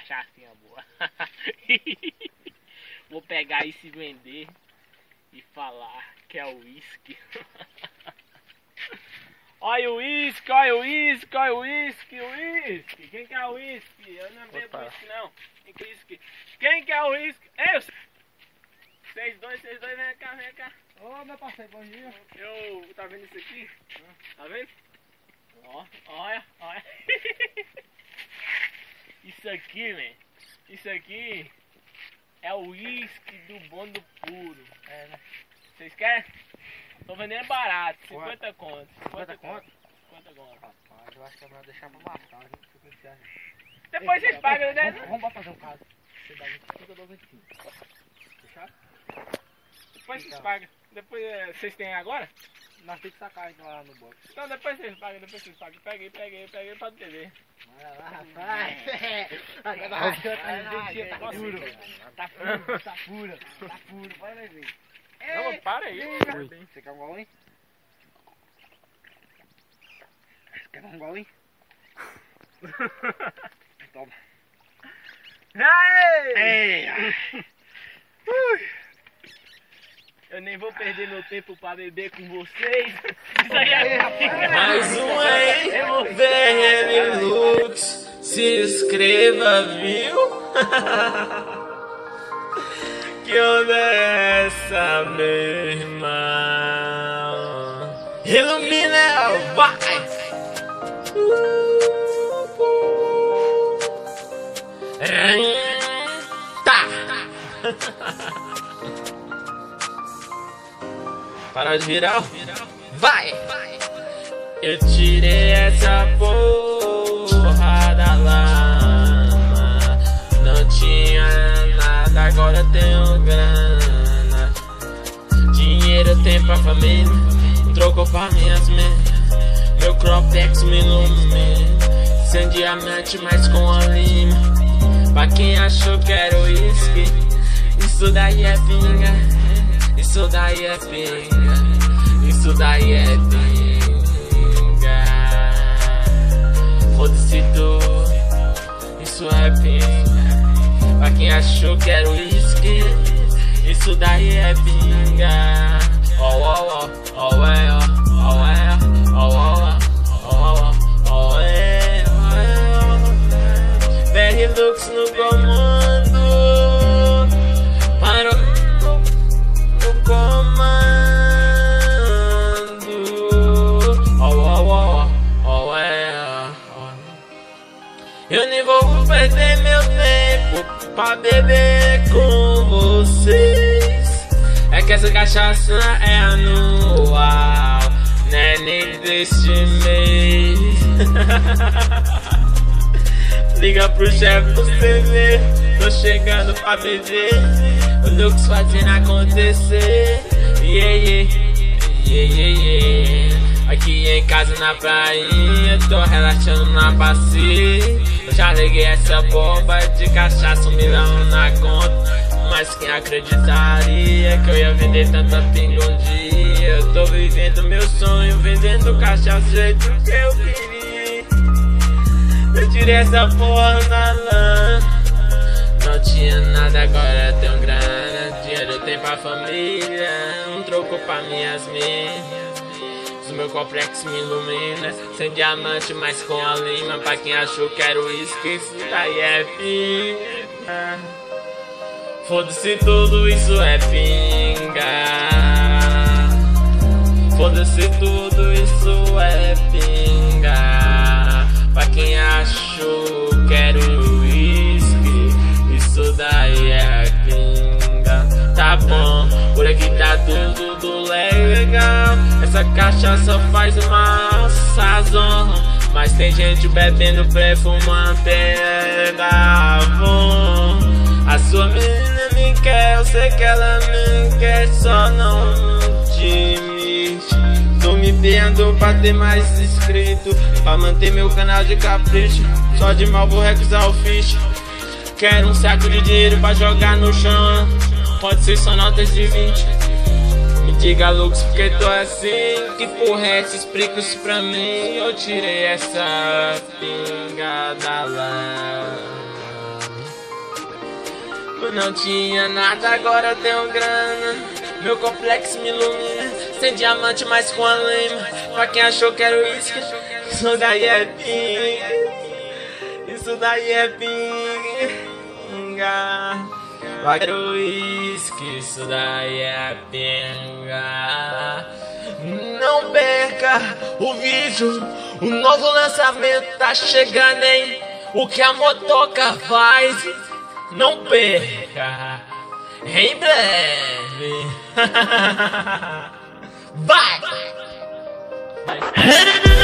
cachaçinha boa. Vou pegar isso e vender e falar que é o uísque. Olha o uísque, olha o uísque, olha o uísque, o uísque. Quem quer o uísque? Eu não bebo uísque não. Quem quer uísque? Quem quer o uísque? Eu! Vocês dois, vem cá, vem cá. Ô, meu parceiro, bom dia. Tá vendo isso aqui? Tá vendo? Ó, olha. Isso aqui, velho. Isso aqui é o uísque do bom do puro. É, né? Vocês querem? Tô vendendo barato, 50 conto. 50 conto? 50 conto. Rapaz, eu acho que é melhor deixar pra mais tarde. Depois vocês pagam, né? Vamos fazer um caso. Você dá 25, eu dou 25. Fechado? Depois vocês pagam. Depois vocês têm agora? Nós temos que sacar ainda lá no box. Então depois vocês pagam, Peguei pra TV. Vai lá, rapaz. Tá puro. Vai ver. Não, para aí. Você quer um golinho? Você quer um golinho? Toma. Eu nem vou perder meu tempo pra beber com vocês. Isso aí é... Mais um aí, VRM Lux, se inscreva, viu? Que onda é essa, meu irmão? Ilumina, vai! Tá! Para de virar, vai! Eu tirei essa porra da lama. Não tinha nada, agora tenho grana. Dinheiro eu tenho pra família, trocou pra minhas meias. Meu Cropex me ilumina, sem diamante, mas com a lima. Pra quem achou que era uísque, isso daí é pinga. Isso daí é pinga. Isso daí é pinga. Foda-se tu, isso é pinga. Pra quem achou que era uísque, isso daí é pinga. VR Lux no comando. Parou no comando. Eu nem vou perder meu tempo pra beber com vocês. É que essa cachaça é anual, não é nem deste mês. Liga pro chefe do CV, tô chegando pra beber. O Lux fazendo acontecer. Aqui em casa na prainha, tô relaxando na bacia. Eu já liguei essa bomba de cachaça, 1 milhão na conta. Mas quem acreditaria que eu ia vender tanta pinga um dia? Eu tô vivendo meu sonho, vendendo cachaça do jeito que eu queria. Eu tirei essa porra na lã. Não tinha nada, agora eu tenho grana. Dinheiro eu tenho pra família, trocou pra minhas meias. O meu Coprex me ilumina, sem diamante, mas com a lima. Pra quem achou que era uísque, isso daí é pinga. Foda-se tudo, isso é pinga. Foda-se tudo, isso é pinga. Pra quem achou que era uísque, isso daí é pinga. Tá bom, por aqui tá tudo legal. Essa cachaça faz uma sazão, mas tem gente bebendo, perfumando, pega bom. A sua menina me quer, eu sei que ela me quer, só não admite. Tô me empenhando pra ter mais inscrito, pra manter meu canal de capricho. Só de mal vou recusar o ficha. Quero um saco de dinheiro pra jogar no chão, pode ser só notas de 20. Me diga, Lux, porque tô assim. Que porra é essa? Explica isso pra mim. Eu tirei essa pinga da lã. Eu não tinha nada, agora eu tenho grana. Meu complexo me ilumina, sem diamante, mas com a lima. Pra quem achou que era uísque, isso daí é pinga. Isso daí é pinga. Pra quem era uísque, isso daí é pinga. Não perca o vídeo, o novo lançamento tá chegando, hein? O que a motoca faz, não perca, em breve. Vai!